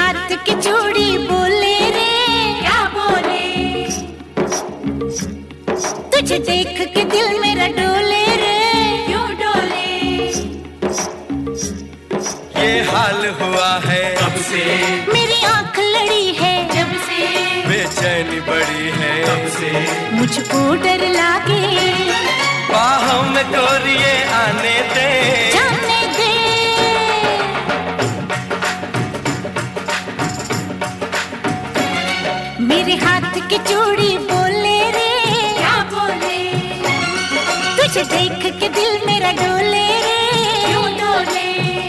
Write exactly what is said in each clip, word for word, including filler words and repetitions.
हाथ की चूड़ी बोले रे, क्या बोले? तुझे देख के दिल मेरा डोले रे, क्यों डोले? ये हाल हुआ है कब से, मेरी आंख लड़ी है जब से, बेचैनी बड़ी है कब से, मुझको डर लागे, बाहों में गोरिये आने दे, जाने दे। मेरे हाथ की चूड़ी बोले रे, क्या बोले? तुझे देख के दिल मेरा डोले रे, क्यों डोले?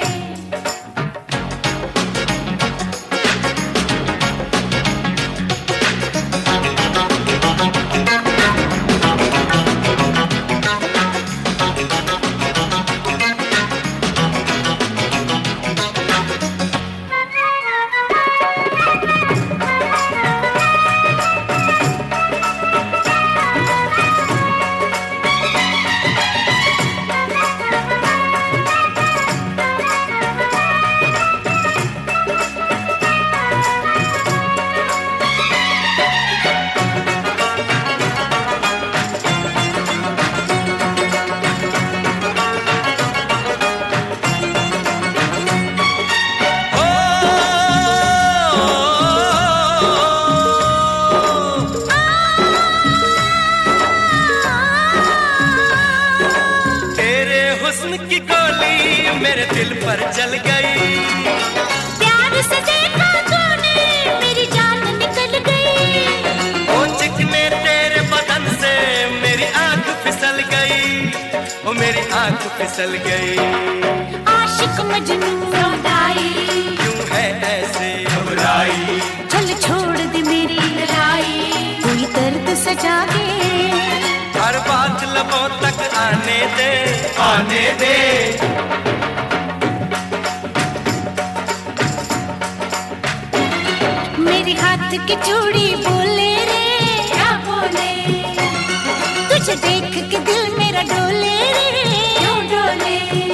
हुस्न की गोली मेरे दिल पर चल गई, प्यार से देखा तूने मेरी जान निकल गई, ओ चिकने तेरे बदन से मेरी आंख फिसल गई, ओ मेरी आंख फिसल गई। आशिक मजनू सौदाई क्यों है ऐसे घबराई, चल छोड़ दे मेरी लड़ाई, कोई दर्द सजा के, हर बात लबों तक आने दे, आने दे। मेरे हाथ की चूड़ी बोले रे, क्या बोले? तुझे देख के दिल मेरा डोले रे, क्यों डोले?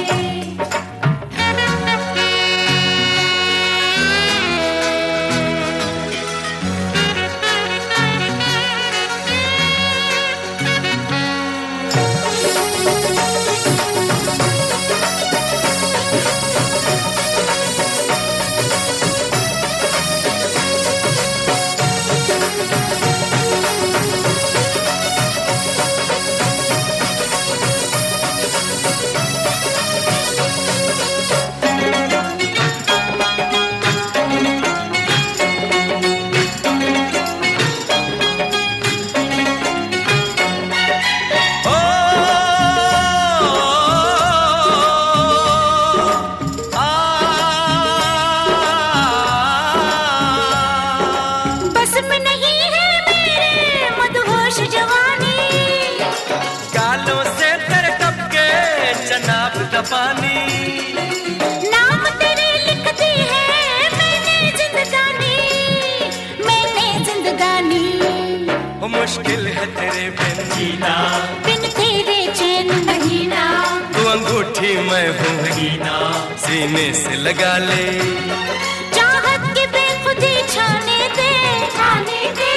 पानी नाम तेरे लिखती है मैंने जिंदगानी, मैंने जिंदगानी। वो मुश्किल है तेरे बिन जीना, बिन तेरे चैन महीना, तू अंगूठी मैं हूँ महीना, सीने से लगा ले, चाहत की बेखुदी छाने दे, छाने दे।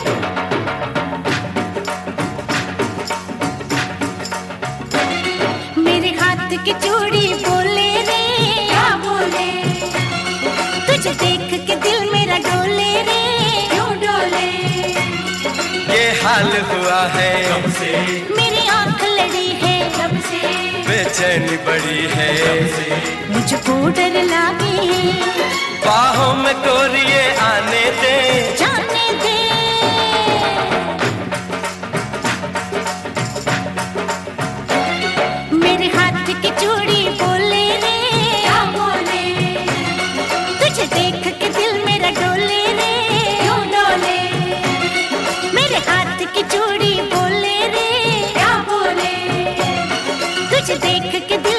मेरे हाथ की चूड़ी बोले रे, क्या बोले? तुझे देख के दिल मेरा डोले रे, क्यों डोले? ये हाल हुआ है कब से, मेरी आंख लड़ी है जब से, बेचैनी बड़ी है मुझको डर लागे, बाहों में गोरिये आने दे, जाने दे। मेरे हाथ की चूड़ी बोले रे, क्या बोले? तुझे देख के दिल मेरा डोले रे, क्यों डोले? मेरे हाथ की चूड़ी बोले रे, क्या बोले? तुझे देख के दिल